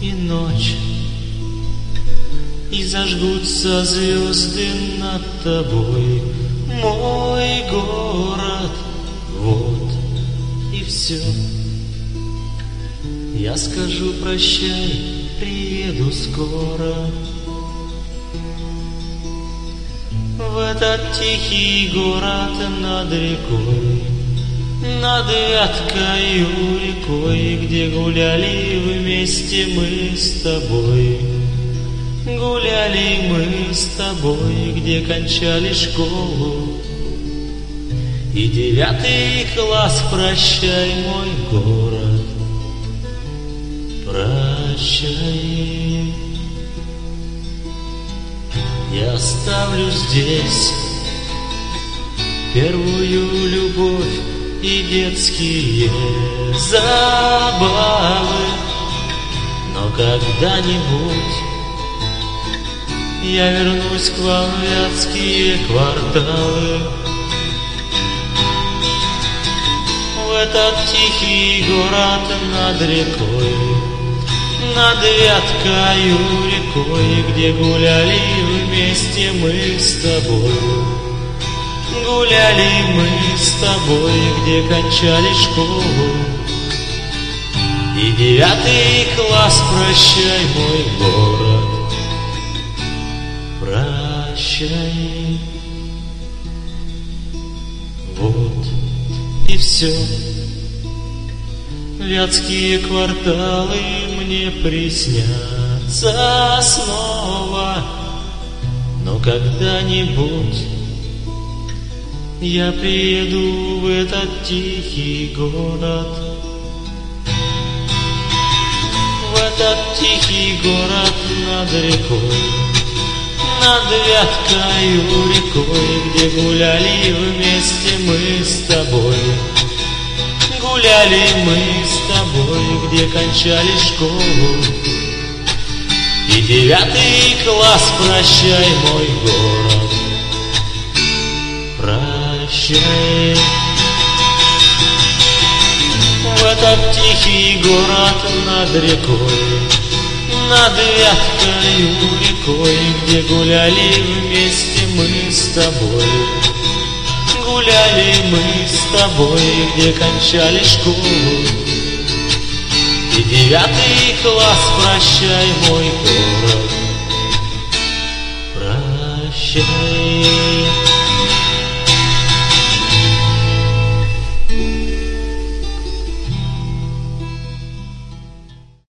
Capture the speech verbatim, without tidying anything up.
и ночь, и зажгутся звезды над тобой. Мой город, вот и все. Я скажу прощай, приеду скоро в этот тихий город над рекой, над Вяткою рекой, где гуляли вместе мы с тобой. Гуляли мы с тобой, где кончали школу и девятый класс. Прощай, мой город, прощай. Я оставлю здесь первую любовь и детские забавы, но когда-нибудь я вернусь к вам в вятские кварталы, в этот тихий город над рекой, над Вяткою рекой, где гуляли вместе мы с тобой. Гуляли мы с тобой, где кончали школу и девятый класс. Прощай, мой город, прощай. Вот и все. Вятские кварталы мне приснятся снова, но когда-нибудь я приеду в этот тихий город, в этот тихий город над рекой, над Вяткою рекой, где гуляли вместе мы с тобой. Гуляли мы с тобой, где кончали школу и девятый класс. Прощай, мой город, прощай. В этот тихий город над рекой, над Вяткою рекой, где гуляли вместе мы с тобой. Гуляли мы с тобой, где кончали школу и девятый класс. Прощай, мой город, прощай.